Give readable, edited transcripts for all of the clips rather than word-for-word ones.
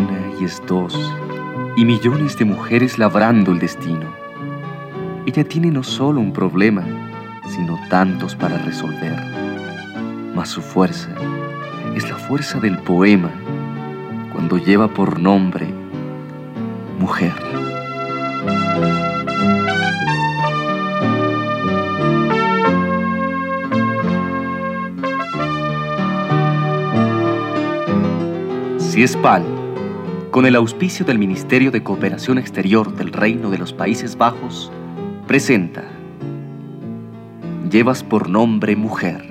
una y es dos, y millones de mujeres labrando el destino. Ella tiene no solo un problema, sino tantos para resolver. Mas su fuerza es la fuerza del poema, cuando lleva por nombre mujer. CIESPAL, con el auspicio del Ministerio de Cooperación Exterior del Reino de los Países Bajos, presenta Llevas por nombre mujer.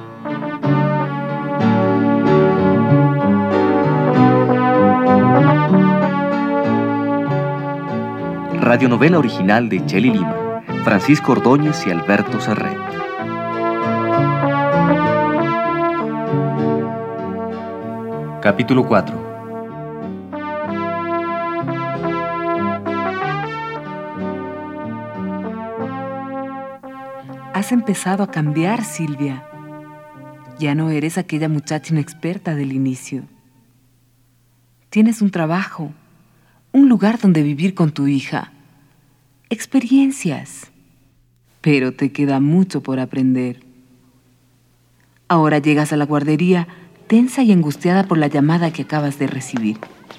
Radionovela original de Chely Lima, Francisco Ordóñez y Alberto Serret. Capítulo 4. Has empezado a cambiar, Silvia. Ya no eres aquella muchacha inexperta del inicio. Tienes un trabajo, un lugar donde vivir con tu hija, experiencias, pero te queda mucho por aprender. Ahora llegas a la guardería tensa y angustiada por la llamada que acabas de recibir.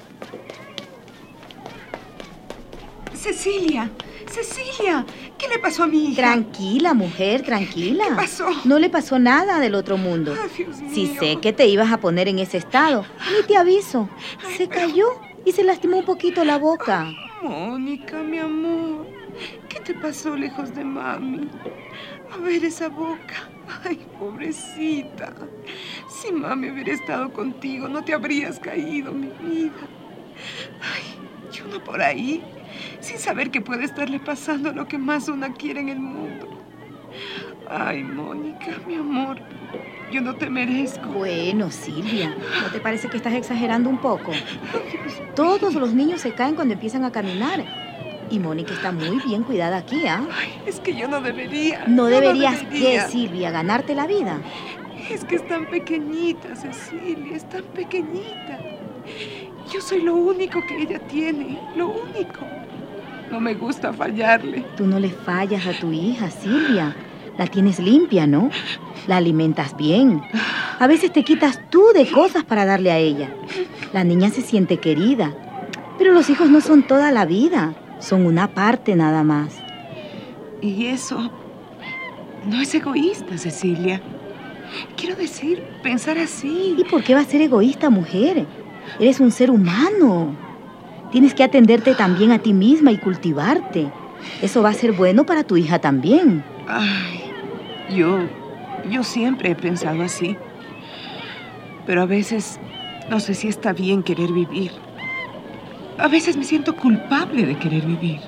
Cecilia, ¿qué le pasó a mi hija? Tranquila, mujer, tranquila. ¿Qué pasó? No le pasó nada del otro mundo. Ay, Dios mío. Si sé que te ibas a poner en ese estado, ni te aviso. Se cayó y se lastimó un poquito la boca. Mónica, mi amor, ¿qué te pasó lejos de mami? A ver esa boca. Ay, pobrecita. Si mami hubiera estado contigo, no te habrías caído, mi vida. Ay, y uno por ahí, sin saber que puede estarle pasando lo que más una quiere en el mundo. Ay, Mónica, mi amor, yo no te merezco. Bueno, Silvia, ¿no te parece que estás exagerando un poco? Todos los niños se caen cuando empiezan a caminar. Y Mónica está muy bien cuidada aquí, ¿ah? Ay, es que yo no debería. ¿No yo deberías no debería. qué, Silvia? ¿Ganarte la vida? Es que es tan pequeñita, Cecilia, es tan pequeñita. Yo soy lo único que ella tiene, lo único. No me gusta fallarle. Tú no le fallas a tu hija, Silvia. La tienes limpia, ¿no? La alimentas bien. A veces te quitas tú de cosas para darle a ella. La niña se siente querida. Pero los hijos no son toda la vida. Son una parte nada más. Y eso no es egoísta, Cecilia. Quiero decir, pensar así. ¿Y por qué vas a ser egoísta, mujer? Eres un ser humano. Tienes que atenderte también a ti misma y cultivarte. Eso va a ser bueno para tu hija también. Ay, yo siempre he pensado así. Pero a veces no sé si está bien querer vivir. A veces me siento culpable de querer vivir.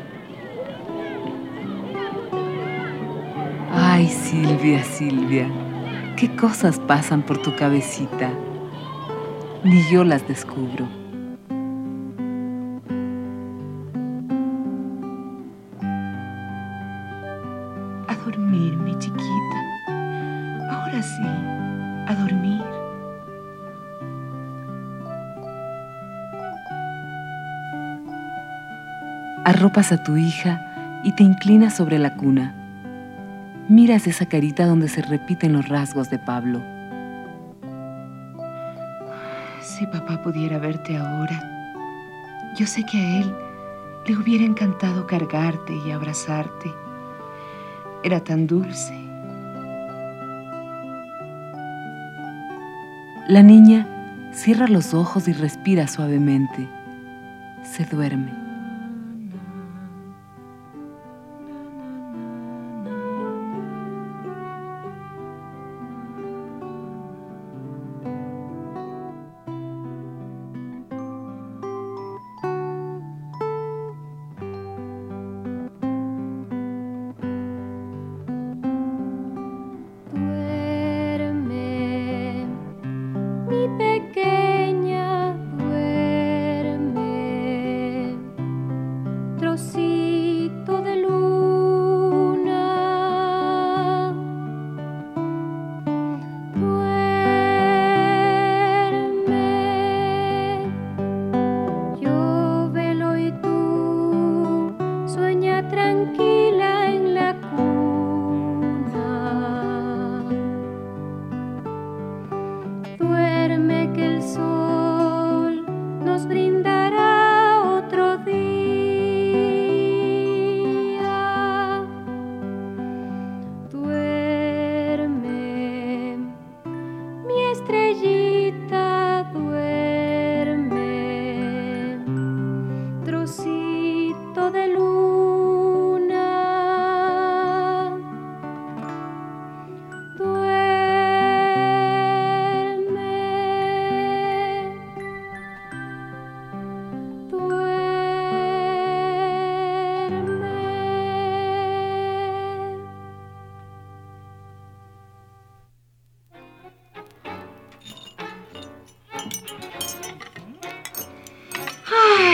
Ay, Silvia, ¿qué cosas pasan por tu cabecita? Ni yo las descubro. A dormir, mi chiquita. Ahora sí, a dormir. Arropas a tu hija y te inclinas sobre la cuna. Miras esa carita donde se repiten los rasgos de Pablo. Si papá pudiera verte ahora, yo sé que a él le hubiera encantado cargarte y abrazarte. Era tan dulce. La niña cierra los ojos y respira suavemente. Se duerme.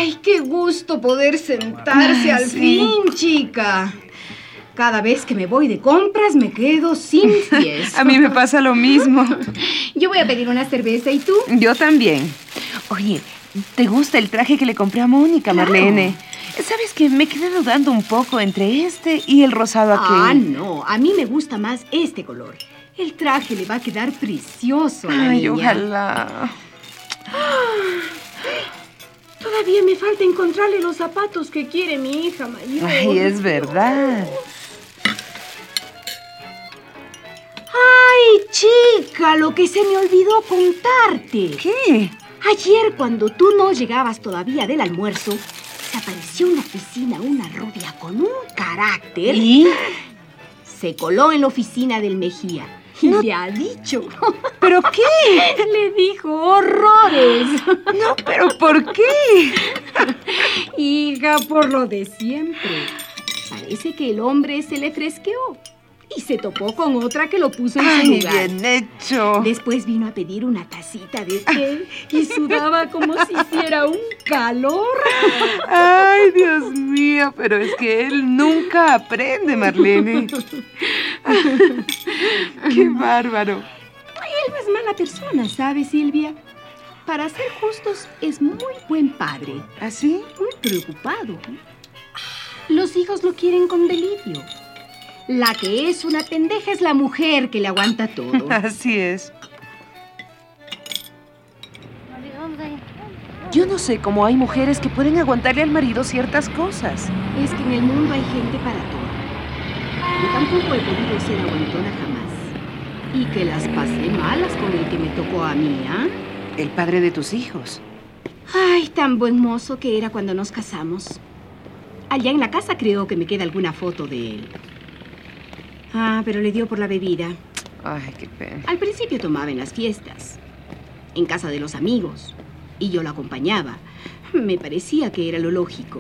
Ay, qué gusto poder sentarse al fin, chica. Cada vez que me voy de compras me quedo sin pies. A mí me pasa lo mismo. Yo voy a pedir una cerveza, ¿y tú? Yo también. Oye, ¿te gusta el traje que le compré a Mónica, Claro. Marlene? ¿Sabes qué? Me quedé dudando un poco entre este y el rosado aquel. No, a mí me gusta más este color. El traje le va a quedar precioso a la Ay, niña. ojalá. Todavía me falta encontrarle los zapatos que quiere mi hija mayor. Ay, es verdad. Ay, chica, lo que se me olvidó contarte. ¿Qué? Ayer, cuando tú no llegabas todavía del almuerzo, se apareció en la oficina una rubia con un carácter. ¿Y? Se coló en la oficina del Mejía y le ha dicho. ¿Pero qué? Le dijo horrores. No, ¿pero por qué? Hija, por lo de siempre. Parece que el hombre se le fresqueó y se topó con otra que lo puso en su Ay, lugar. bien hecho. Después vino a pedir una tacita de té y sudaba como si hiciera un calor. Ay, Dios mío, pero es que él nunca aprende, Marlene. Qué bárbaro. Él no es mala persona, ¿sabes, Silvia? Para ser justos, es muy buen padre. ¿Así? Muy preocupado. Los hijos lo quieren con delirio. La que es una pendeja es la mujer que le aguanta todo. Así es. Yo no sé cómo hay mujeres que pueden aguantarle al marido ciertas cosas. Es que en el mundo hay gente para todo. Yo tampoco he podido ser aguantona jamás. Y que las pasé malas con el que me tocó a mí, ¿ah? El padre de tus hijos. Ay, tan buen mozo que era cuando nos casamos. Allá en la casa creo que me queda alguna foto de él. Ah, pero le dio por la bebida. Ay, qué pena. Al principio tomaba en las fiestas, en casa de los amigos, y yo la acompañaba. Me parecía que era lo lógico.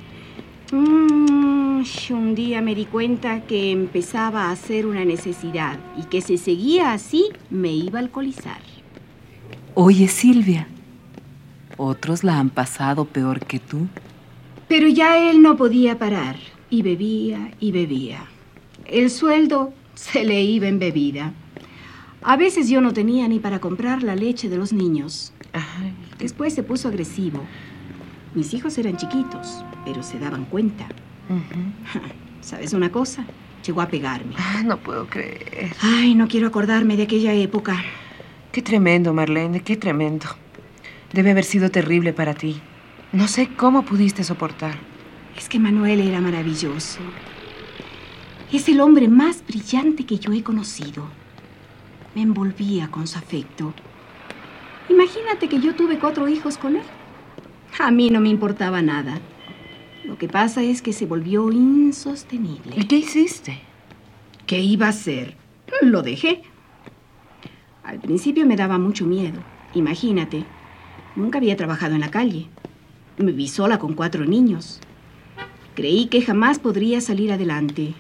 Un día me di cuenta que empezaba a hacer una necesidad y que si seguía así me iba a alcoholizar. Oye, Silvia, otros la han pasado peor que tú. Pero ya él no podía parar y bebía y bebía. El sueldo se le iba en bebida. A veces yo no tenía ni para comprar la leche de los niños. Ay, Después se puso agresivo. Mis hijos eran chiquitos, pero se daban cuenta. ¿Sabes una cosa? Llegó a pegarme. no puedo creer. Ay, no quiero acordarme de aquella época. Qué tremendo, Marlene, qué tremendo. Debe haber sido terrible para ti. No sé cómo pudiste soportar. Es que Manuel era maravilloso. Es el hombre más brillante que yo he conocido. Me envolvía con su afecto. Imagínate que yo tuve 4 hijos con él. A mí no me importaba nada. Lo que pasa es que se volvió insostenible. ¿Y qué hiciste? ¿Qué iba a hacer? Lo dejé. Al principio me daba mucho miedo. Imagínate, nunca había trabajado en la calle. Me vi sola con 4 niños. Creí que jamás podría salir adelante.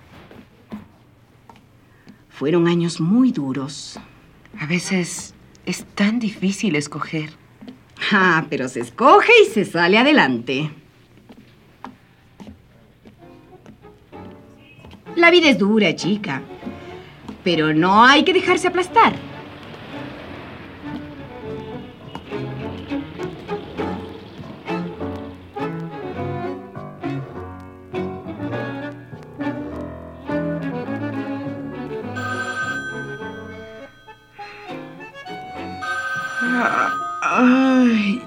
Fueron años muy duros. A veces es tan difícil escoger. Ah, pero se escoge y se sale adelante. La vida es dura, chica. Pero no hay que dejarse aplastar. Ay.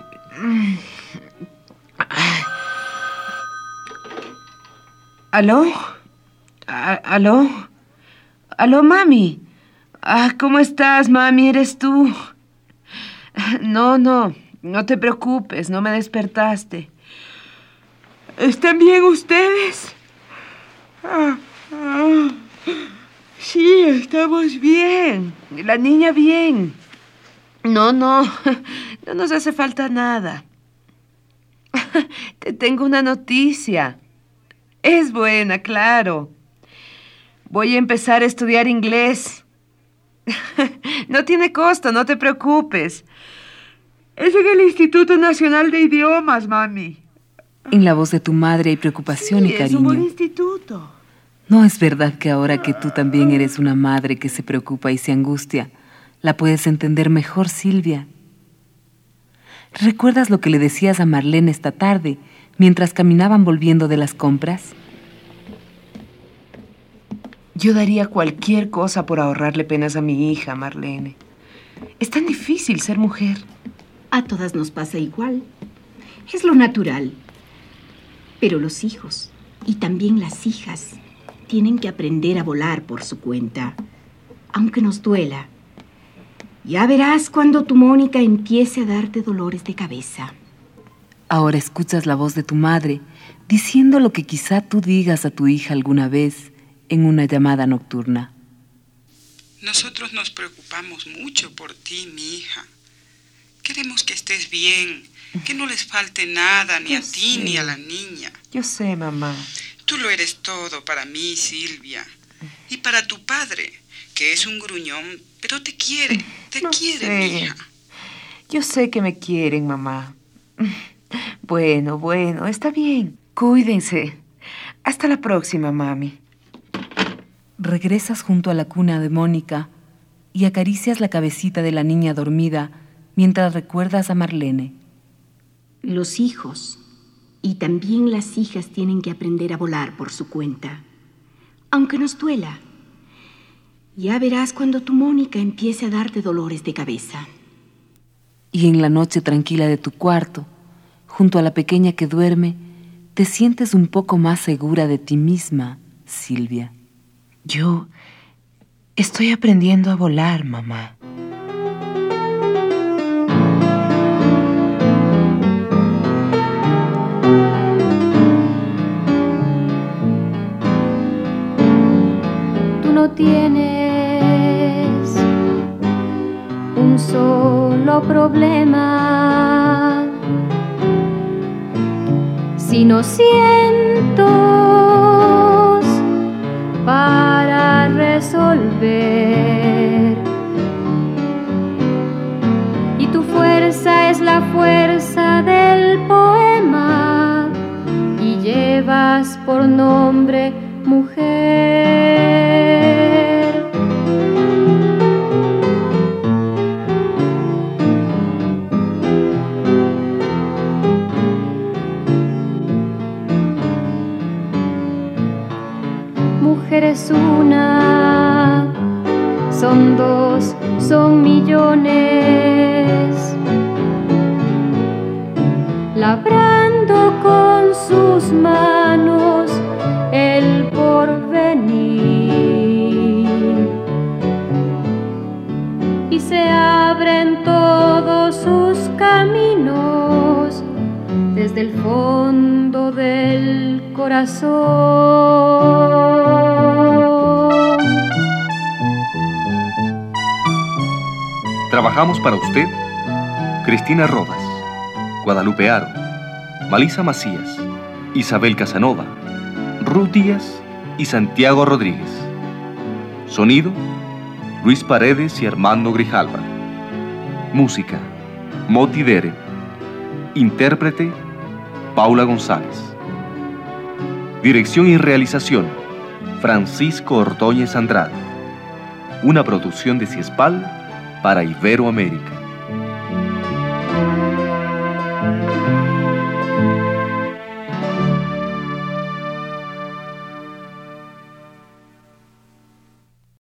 ¿Aló? ¿Aló? ¿Aló, mami? ¿Cómo estás, mami? ¿Eres tú? No te preocupes, no me despertaste. ¿Están bien ustedes? Sí, estamos bien. La niña bien. No nos hace falta nada. Te tengo una noticia. Es buena, claro. Voy a empezar a estudiar inglés. No tiene costo, no te preocupes. Es en el Instituto Nacional de Idiomas, mami. En la voz de tu madre hay preocupación y cariño. Es un buen instituto. ¿No es verdad que ahora que tú también eres una madre que se preocupa y se angustia, la puedes entender mejor, Silvia? ¿Recuerdas lo que le decías a Marlene esta tarde, mientras caminaban volviendo de las compras? Yo daría cualquier cosa por ahorrarle penas a mi hija, Marlene. Es tan difícil ser mujer. A todas nos pasa igual. Es lo natural. Pero los hijos, y también las hijas, tienen que aprender a volar por su cuenta, aunque nos duela. Ya verás cuando tu Mónica empiece a darte dolores de cabeza. Ahora escuchas la voz de tu madre, diciendo lo que quizá tú digas a tu hija alguna vez en una llamada nocturna. Nosotros nos preocupamos mucho por ti, mi hija. Queremos que estés bien, que no les falte nada ni a ti ni a la niña. Yo sé, mamá. Tú lo eres todo para mí, Silvia. Y para tu padre, que es un gruñón, pero te quiere, mi hija. Yo sé que me quieren, mamá. Bueno, está bien. Cuídense. Hasta la próxima, mami. Regresas junto a la cuna de Mónica y acaricias la cabecita de la niña dormida mientras recuerdas a Marlene. Los hijos y también las hijas tienen que aprender a volar por su cuenta, aunque nos duela. Ya verás cuando tu Mónica empiece a darte dolores de cabeza. Y en la noche tranquila de tu cuarto, junto a la pequeña que duerme, te sientes un poco más segura de ti misma, Silvia. Yo estoy aprendiendo a volar, mamá. Tú no tienes un solo problema, sino cientos para resolver. Y tu fuerza es la fuerza del poema y llevas por nombre mujer. Mujer es una, son dos, son millones, labrando con sus manos el porvenir, y se abren todos sus caminos desde el fondo del corazón. Trabajamos para usted Cristina Rodas, Guadalupe Aro, Malisa Macías, Isabel Casanova, Ruth Díaz y Santiago Rodríguez. Sonido, Luis Paredes y Armando Grijalva. Música, Moti Dere. Intérprete, Paula González. Dirección y realización, Francisco Ordóñez Andrade. Una producción de Ciespal para Iberoamérica.